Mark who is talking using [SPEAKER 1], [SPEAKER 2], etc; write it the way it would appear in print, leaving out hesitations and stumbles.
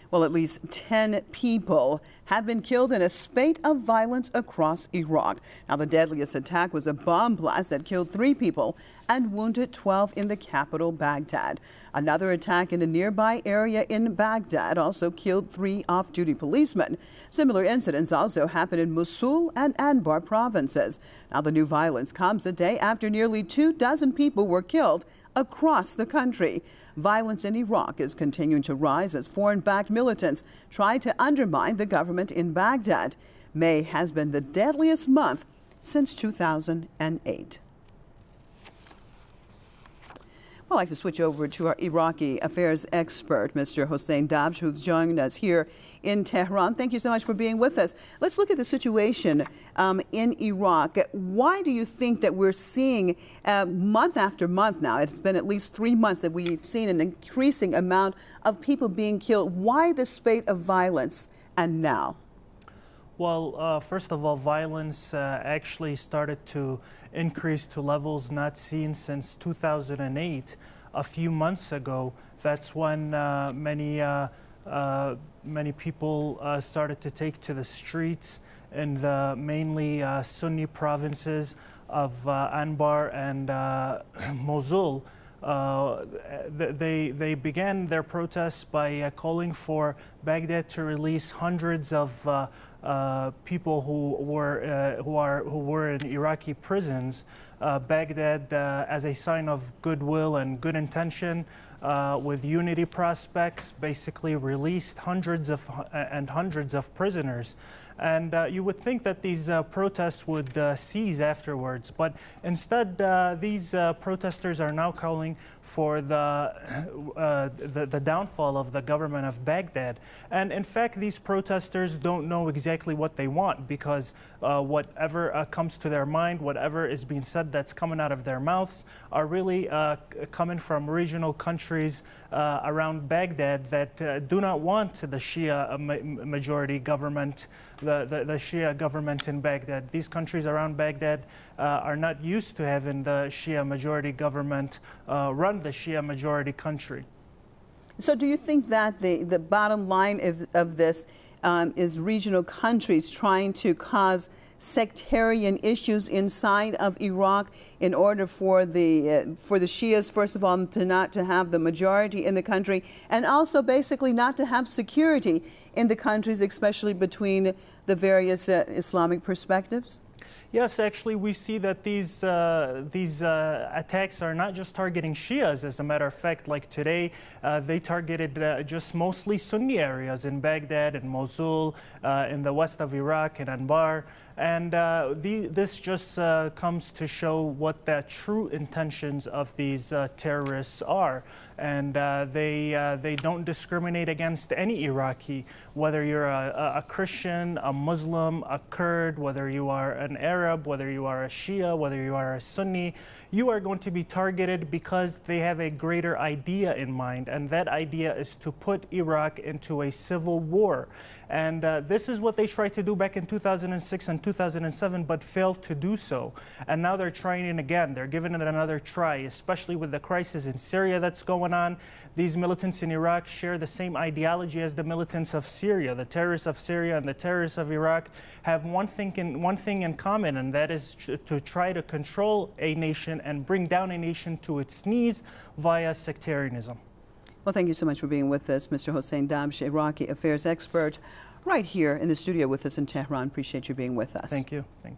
[SPEAKER 1] Well, at least 10 people have been killed in a spate of violence across Iraq. Now, the deadliest attack was a bomb blast that killed 3 people and wounded 12 in the capital, Baghdad. Another attack in a nearby area in Baghdad also killed 3 off-duty policemen. Similar incidents also happened in Mosul and Anbar provinces. Now, the new violence comes a day after nearly 24 people were killed across the country. Violence in Iraq is continuing to rise as foreign-backed militants try to undermine the government in Baghdad. May has been the deadliest month since 2008. I'd like to switch over to our Iraqi affairs expert, Mr. Hossein Dabsh, who's joined us here in Tehran. Thank you so much for being with us. Let's look at the situation in Iraq. Why do you think that we're seeing month after month now, it's been at least 3 months that we've seen an increasing amount of people being killed? Why the spate of violence and now?
[SPEAKER 2] Well, first of all, violence actually started to increase to levels not seen since 2008. A few months ago, that's when many people started to take to the streets in the mainly Sunni provinces of Anbar and Mosul. They began their protests by calling for Baghdad to release hundreds of people who were in Iraqi prisons. Baghdad, as a sign of goodwill and good intention, with unity prospects, basically released hundreds of prisoners. And you would think that these protests would cease afterwards, but instead these protesters are now calling for the downfall of the government of Baghdad. And in fact, these protesters don't know exactly what they want, because whatever comes to their mind, whatever is being said that's coming out of their mouths, are really coming from regional countries around Baghdad that do not want the Shia majority government, the Shia government in Baghdad. These countries around Baghdad are not used to having the Shia majority government run the Shia majority country.
[SPEAKER 1] So do you think that the bottom line of this is regional countries trying to cause sectarian issues inside of Iraq in order for the Shias, first of all, not to have the majority in the country, and also basically not to have security in the countries, especially between the various Islamic perspectives?
[SPEAKER 2] Yes, actually, we see that these attacks are not just targeting Shias. As a matter of fact, like today, they targeted just mostly Sunni areas in Baghdad and Mosul, in the west of Iraq and Anbar. And this just comes to show what the true intentions of these terrorists are. And they don't discriminate against any Iraqi, whether you're a Christian, a Muslim, a Kurd, whether you are an Arab, whether you are a Shia, whether you are a Sunni. You are going to be targeted because they have a greater idea in mind, and that idea is to put Iraq into a civil war. And this is what they tried to do back in 2006 and 2007, but failed to do so. And now they're trying it again. They're giving it another try, especially with the crisis in Syria that's going on. These militants in Iraq share the same ideology as the militants of Syria. The terrorists of Syria and the terrorists of Iraq have one thing in common, and that is to try to control a nation and bring down a nation to its knees via sectarianism.
[SPEAKER 1] Well, thank you so much for being with us, Mr. Hossein Dabsh, Iraqi affairs expert, right here in the studio with us in Tehran. Appreciate you being with us.
[SPEAKER 2] Thank you.